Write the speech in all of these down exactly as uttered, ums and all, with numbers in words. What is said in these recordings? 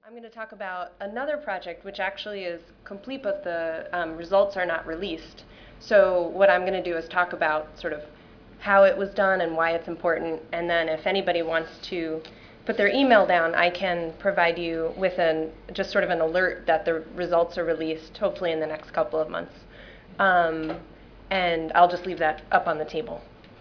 I'm going to talk about another project which actually is complete, but the um, results are not released. So what I'm going to do is talk about sort of how it was done and why it's important, and then if anybody wants to put their email down, I can provide you with an just sort of an alert that the results are released, hopefully in the next couple of months. Um, and I'll just leave that up on the table.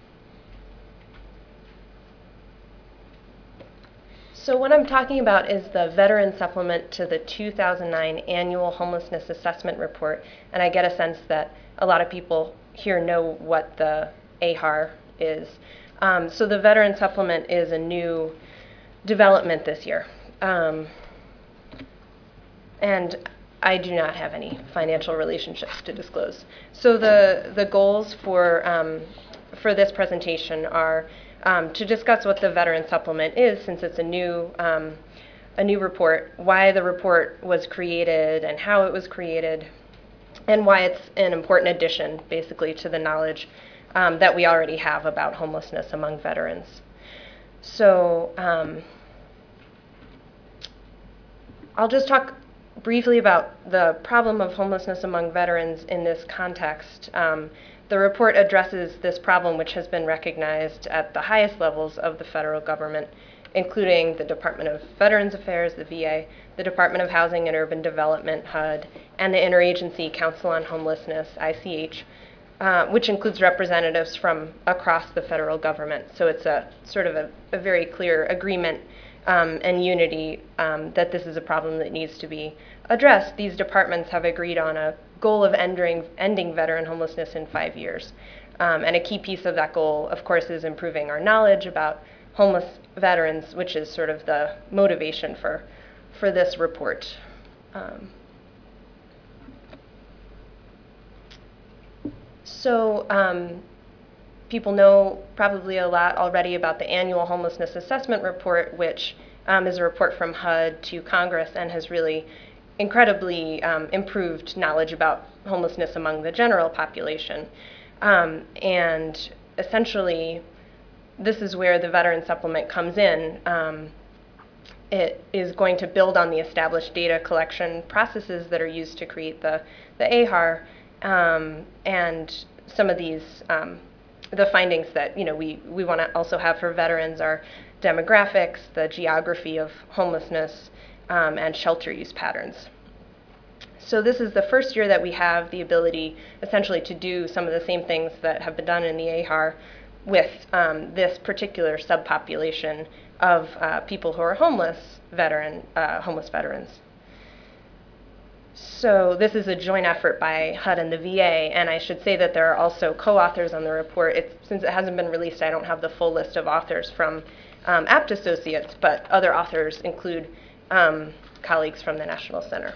So what I'm talking about is the veteran supplement to the two thousand nine annual homelessness assessment report, and I get a sense that a lot of people here know what the A H A R is. Um, so the veteran supplement is a new development this year. Um, and I do not have any financial relationships to disclose. So the, the goals for, um, for this presentation are um, to discuss what the veteran supplement is, since it's a new, um, a new report, why the report was created and how it was created, and why it's an important addition, basically, to the knowledge um, that we already have about homelessness among veterans. So um, I'll just talk briefly about the problem of homelessness among veterans in this context. Um, the report addresses this problem, which has been recognized at the highest levels of the federal government, including the Department of Veterans Affairs, the V A, the Department of Housing and Urban Development, H U D, and the Interagency Council on Homelessness, I C H, uh, which includes representatives from across the federal government. So it's a sort of a, a very clear agreement um, and unity um, that this is a problem that needs to be addressed. These departments have agreed on a goal of ending, ending veteran homelessness in five years. Um, and a key piece of that goal, of course, is improving our knowledge about homeless veterans, which is sort of the motivation for, for this report. Um, so um, people know probably a lot already about the annual homelessness assessment report, which um, is a report from H U D to Congress and has really incredibly um, improved knowledge about homelessness among the general population. Um, and essentially, this is where the veteran supplement comes in. Um, it is going to build on the established data collection processes that are used to create the, the A H A R, um, and some of these, um, the findings that you know we, we want to also have for veterans are demographics, the geography of homelessness, um, and shelter use patterns. So this is the first year that we have the ability essentially to do some of the same things that have been done in the A H A R with um, this particular subpopulation of uh, people who are homeless veteran, uh, homeless veterans. So this is a joint effort by H U D and the V A, and I should say that there are also co-authors on the report. It's, since it hasn't been released, I don't have the full list of authors from um, Abt Associates, but other authors include um, colleagues from the National Center.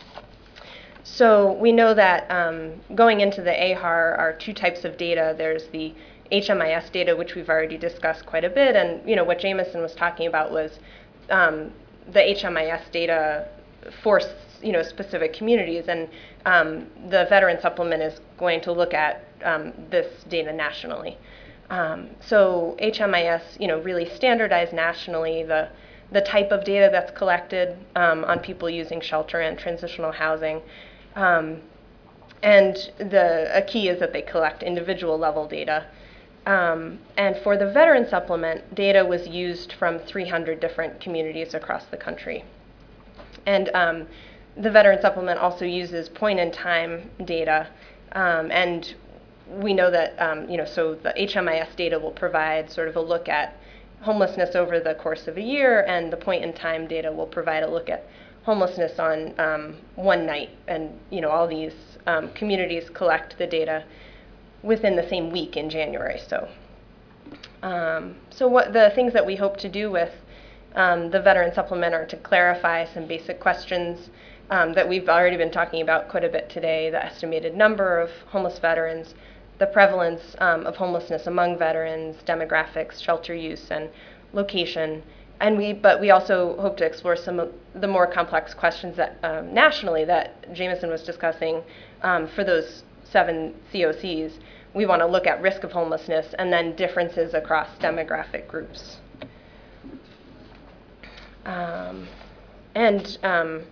So we know that um, going into the A H A R are two types of data. There's the H M I S data, which we've already discussed quite a bit, and you know what Jameson was talking about was um, the H M I S data for you know specific communities, and um, the veteran supplement is going to look at um, this data nationally. Um, so H M I S, you know, really standardized nationally the the type of data that's collected um, on people using shelter and transitional housing. Um, and the a key is that they collect individual level data. Um, and for the veteran supplement, data was used from three hundred different communities across the country. And um, the veteran supplement also uses point-in-time data. Um, and we know that, um, you know, so the H M I S data will provide sort of a look at homelessness over the course of a year, and the point-in-time data will provide a look at homelessness on um, one night. And, you know, all these um, communities collect the data within the same week in January. So, um, so what the things that we hope to do with um, the veteran supplement are to clarify some basic questions um, that we've already been talking about quite a bit today: the estimated number of homeless veterans, the prevalence um, of homelessness among veterans, demographics, shelter use, and location. And we, but we also hope to explore some of the more complex questions that um, nationally that Jameson was discussing um, for those seven C O Cs. We want to look at risk of homelessness and then differences across demographic groups. Um, and um,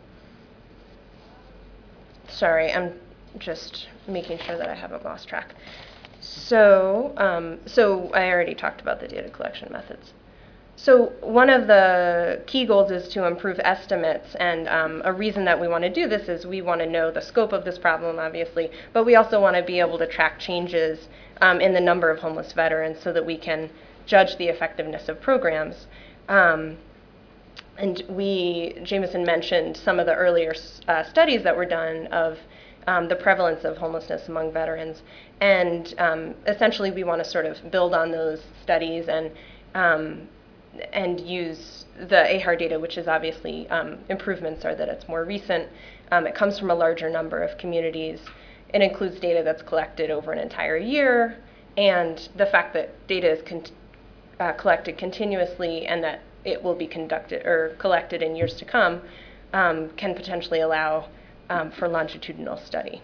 sorry, I'm just making sure that I haven't lost track. So, um, so I already talked about the data collection methods. So one of the key goals is to improve estimates, and um, a reason that we want to do this is we want to know the scope of this problem, obviously, but we also want to be able to track changes um, in the number of homeless veterans so that we can judge the effectiveness of programs. Um, and we, Jameson mentioned some of the earlier uh, studies that were done of um, the prevalence of homelessness among veterans, and um, essentially we want to sort of build on those studies and um, and use the A H R data, which is obviously um, improvements are that it's more recent. Um, it comes from a larger number of communities. It includes data that's collected over an entire year, and the fact that data is con- uh, collected continuously and that it will be conducted or collected in years to come um, can potentially allow um, for longitudinal study.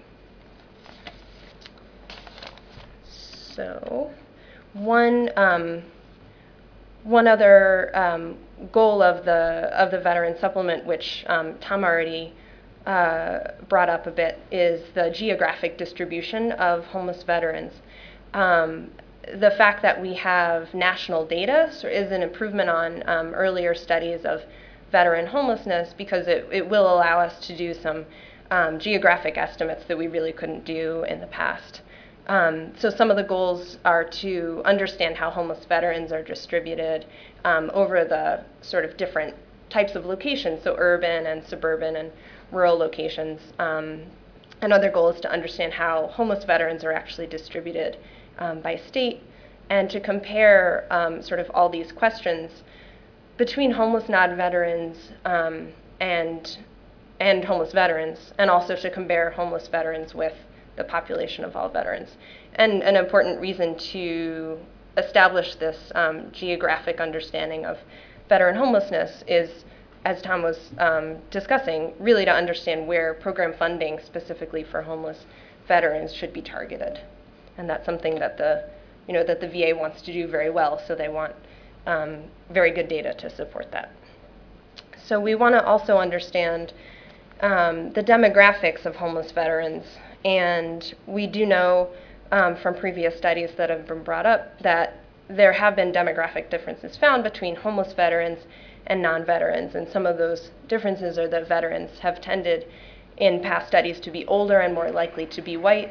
So, one. Um, One other um, goal of the of the veteran supplement, which um, Tom already uh, brought up a bit, is the geographic distribution of homeless veterans. Um, the fact that we have national data is an improvement on um, earlier studies of veteran homelessness, because it, it will allow us to do some um, geographic estimates that we really couldn't do in the past. Um, so some of the goals are to understand how homeless veterans are distributed um, over the sort of different types of locations, so urban and suburban and rural locations. Um, another goal is to understand how homeless veterans are actually distributed um, by state, and to compare um, sort of all these questions between homeless non-veterans um, and, and homeless veterans, and also to compare homeless veterans with the population of all veterans. And an important reason to establish this um, geographic understanding of veteran homelessness is, as Tom was um, discussing, really to understand where program funding specifically for homeless veterans should be targeted. And that's something that the, you know, that the V A wants to do very well, so they want um, very good data to support that. So we want to also understand um, the demographics of homeless veterans. And we do know um, from previous studies that have been brought up that there have been demographic differences found between homeless veterans and non-veterans. And some of those differences are that veterans have tended in past studies to be older and more likely to be white.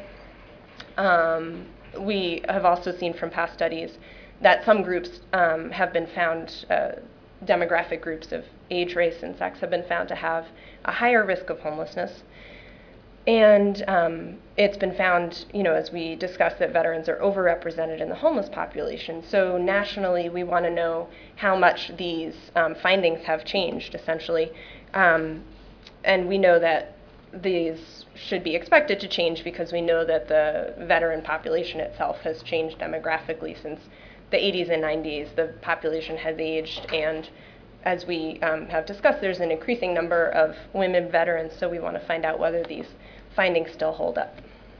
Um, we have also seen from past studies that some groups um, have been found, uh, demographic groups of age, race, and sex have been found to have a higher risk of homelessness. And um, it's been found, you know, as we discussed, that veterans are overrepresented in the homeless population. So nationally, we want to know how much these um, findings have changed, essentially. Um, and we know that these should be expected to change because we know that the veteran population itself has changed demographically since the eighties and nineties. The population has aged, and as we um, have discussed, there's an increasing number of women veterans, so we want to find out whether these findings still hold up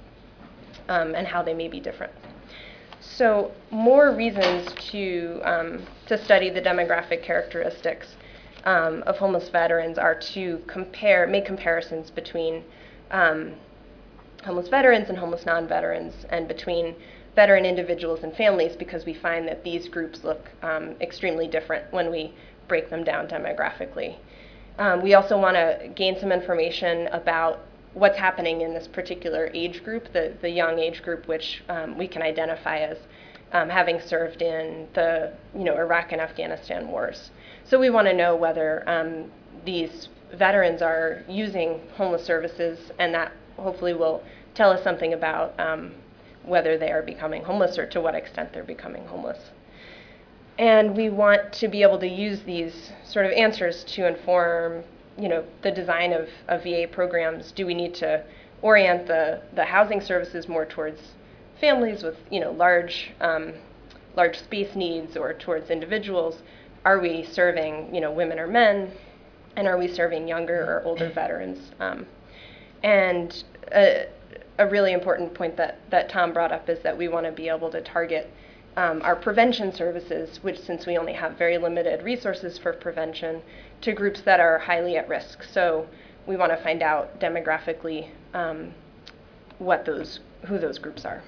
um, and how they may be different. So more reasons to, um, to study the demographic characteristics um, of homeless veterans are to compare, make comparisons between um, homeless veterans and homeless non-veterans, and between veteran individuals and families, because we find that these groups look um, extremely different when we break them down demographically. Um, we also want to gain some information about what's happening in this particular age group, the, the young age group, which um, we can identify as um, having served in the you know, Iraq and Afghanistan wars. So we want to know whether um, these veterans are using homeless services, and that hopefully will tell us something about um, whether they are becoming homeless or to what extent they're becoming homeless. And we want to be able to use these sort of answers to inform, you know, the design of, of V A programs. Do we need to orient the, the housing services more towards families with, you know, large, um, large space needs, or towards individuals? Are we serving, you know, women or men? And are we serving younger or older veterans? Um, and a, a really important point that, that Tom brought up is that we want to be able to target um, our prevention services, which since we only have very limited resources for prevention, to groups that are highly at risk. So we want to find out demographically um, what those, who those groups are.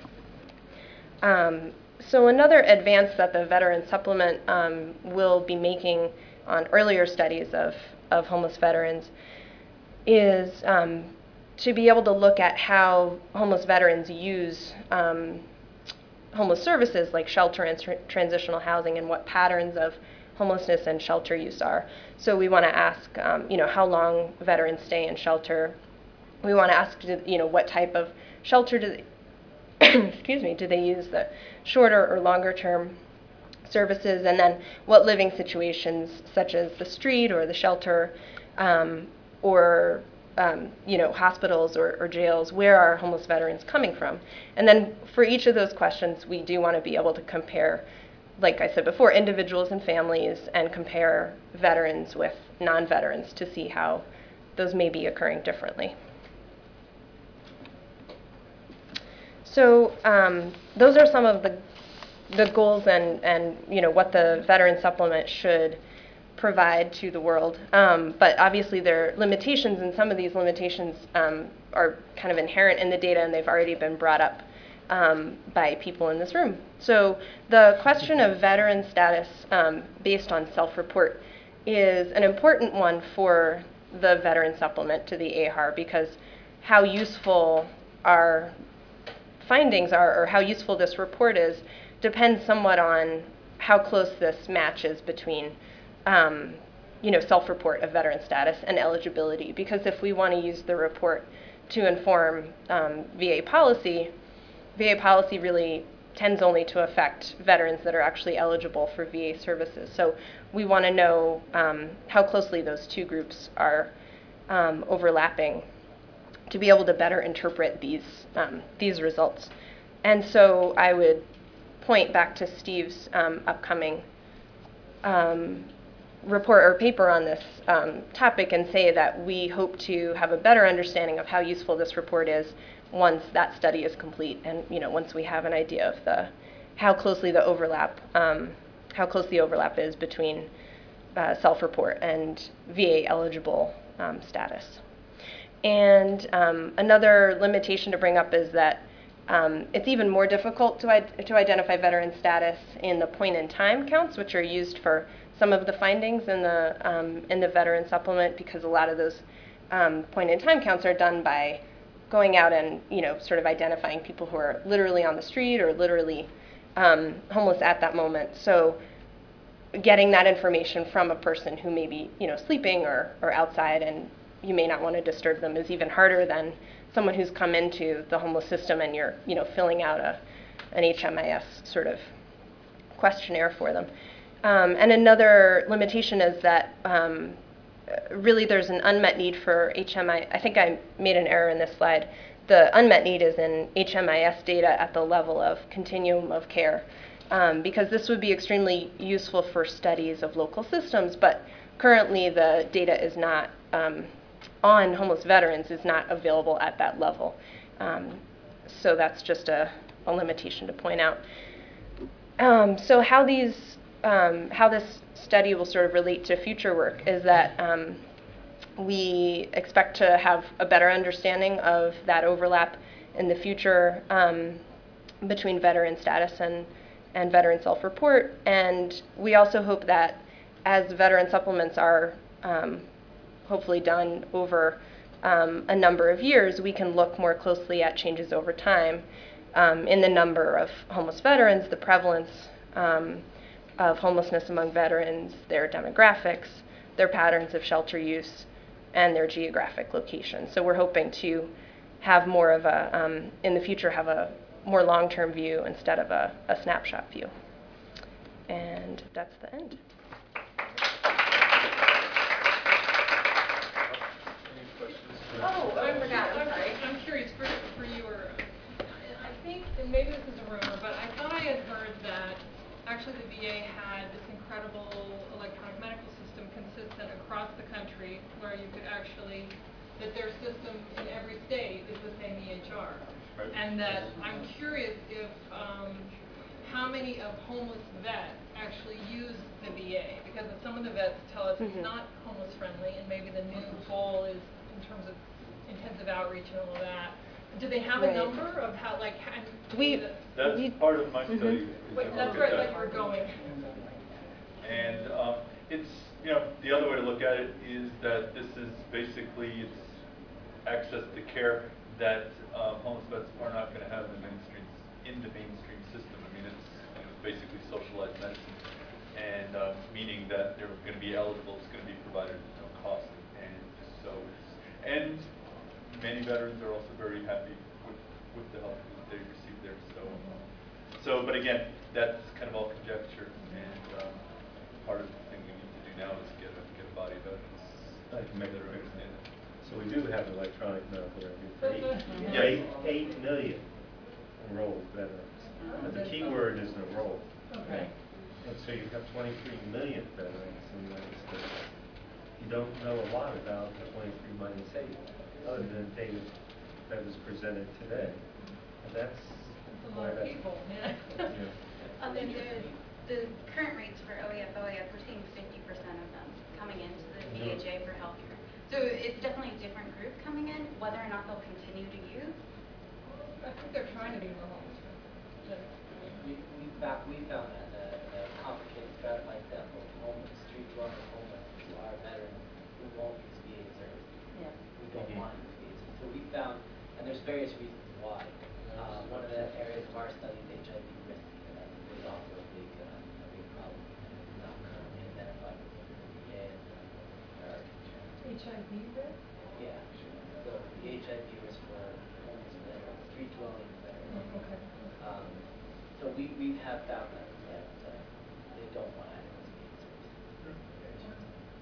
Um, so another advance that the Veteran Supplement um, will be making on earlier studies of, of homeless veterans is um, to be able to look at how homeless veterans use um, homeless services like shelter and tr transitional housing and what patterns of homelessness and shelter use are. So we want to ask, um, you know, how long veterans stay in shelter. We want to ask, you know, what type of shelter do they, excuse me, do they use, the shorter or longer term services, and then what living situations such as the street or the shelter um, or um, you know, hospitals or, or jails, where are homeless veterans coming from? And then for each of those questions, we do want to be able to compare, like I said before, individuals and families, and compare veterans with non-veterans to see how those may be occurring differently. So um, those are some of the, the goals and, and you know, what the Veteran Supplement should provide to the world. Um, but obviously there are limitations, and some of these limitations um, are kind of inherent in the data, and they've already been brought up um, by people in this room. So the question of veteran status um, based on self-report is an important one for the Veteran Supplement to the A H A R, because how useful our findings are, or how useful this report is, depends somewhat on how close this matches between Um, you know, self-report of veteran status and eligibility. Because if we want to use the report to inform um, V A policy, V A policy really tends only to affect veterans that are actually eligible for V A services. So we want to know um, how closely those two groups are um, overlapping to be able to better interpret these, um, these results. And so I would point back to Steve's um, upcoming um, report or paper on this um, topic and say that we hope to have a better understanding of how useful this report is once that study is complete, and you know, once we have an idea of the how closely the overlap um, how close the overlap is between uh, self-report and V A eligible um, status. And um, another limitation to bring up is that um, it's even more difficult to, to identify veteran status in the point-in-time counts, which are used for some of the findings in the, um, in the Veteran Supplement, because a lot of those um, point-in-time counts are done by going out and, you know, sort of identifying people who are literally on the street or literally um, homeless at that moment. So getting that information from a person who may be, you know, sleeping or, or outside, and you may not want to disturb them, is even harder than someone who's come into the homeless system and you're, you know, filling out a, an H M I S sort of questionnaire for them. Um, and another limitation is that um, really there's an unmet need for H M I. I think I made an error in this slide. The unmet need is in H M I S data at the level of continuum of care, um, because this would be extremely useful for studies of local systems, but currently the data is not, um, on homeless veterans is not available at that level. Um, so that's just a, a limitation to point out. Um, so how these Um, how this study will sort of relate to future work is that um, we expect to have a better understanding of that overlap in the future um, between veteran status and, and veteran self-report. And we also hope that as veteran supplements are um, hopefully done over um, a number of years, we can look more closely at changes over time um, in the number of homeless veterans, the prevalence um, of homelessness among veterans, their demographics, their patterns of shelter use, and their geographic location. So we're hoping to have more of a, um, in the future, have a more long-term view instead of a, a snapshot view. And that's the end. Oh, I forgot, I'm sorry. I'm curious, for, for you, or I think, and maybe this is a rumor, but I thought I had heard that actually the V A had this incredible electronic medical system consistent across the country, where you could actually, that their system in every state is the same E H R. Right. And that I'm curious if, um, how many of homeless vets actually use the V A? Because some of the vets tell us it's Mhm. not homeless friendly, and maybe the new goal is in terms of intensive outreach and all of that. Do they have a Right. number of how, like, how, We- the, That's We- part of my Mhm. study. is wait, to that's look where at like that. we're going. And um, it's, you know, the other way to look at it is that this is basically it's access to care that um, homeless vets are not going to have in the mainstream in the mainstream system. I mean, it's, you know, it's basically socialized medicine, and um, meaning that they're going to be eligible. It's going to be provided at no cost, and so it's, and many veterans are also very happy with, with the help that they receive there. So, um, so, but again, that's kind of all conjecture, and um, part of the thing we need to do now is get a get a body of evidence I can make that it understand it. So we do have electronic medical record for That's eight, what- Yes. eight, eight million enrolled veterans. But the key word is enrolled. Okay. And so you have twenty-three million veterans in the United States. You don't know a lot about the twenty-three million saved, other than data that was presented today. And that's That's a why lot of that's. people, yeah. Yeah. Um, and the, the current rates for O E F, O E F, we're seeing fifty percent of them coming into the V H A for healthcare. So it's definitely a different group coming in. Whether or not they'll continue to use, I think they're trying to be more homeless. We, we found, we found that a, a complicated threat like that, both homeless, street dwelling homeless, are veterans who won't use V A services. Yeah. We don't Mhm. want to use V A services. So we found, and there's various reasons why. Uh, one of the areas of our study is H I V risk, and that is also a big, uh, a big problem. Not currently identified with the V A as a priority. H I V risk? Yeah, sure. So the H I V risk for homeless veterans, street dwelling veterans. Oh, okay. Um, so we, we have found that, that uh, they don't want to access V A services.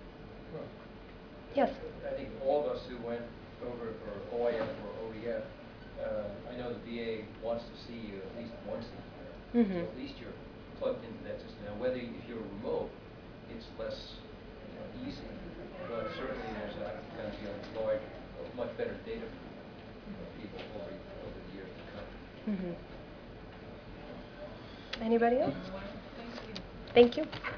Yes. I think all of us who went over for O I F or O E F, uh, I know the V A wants to see you at least once a year. Mhm. So at least you're plugged into that system. Now, whether you- if you're remote, it's less, you know, easy, but certainly there's a, going to be a large, a much better data pool of people over, over the years to come. Mhm. Anybody else? Thank you. Thank you.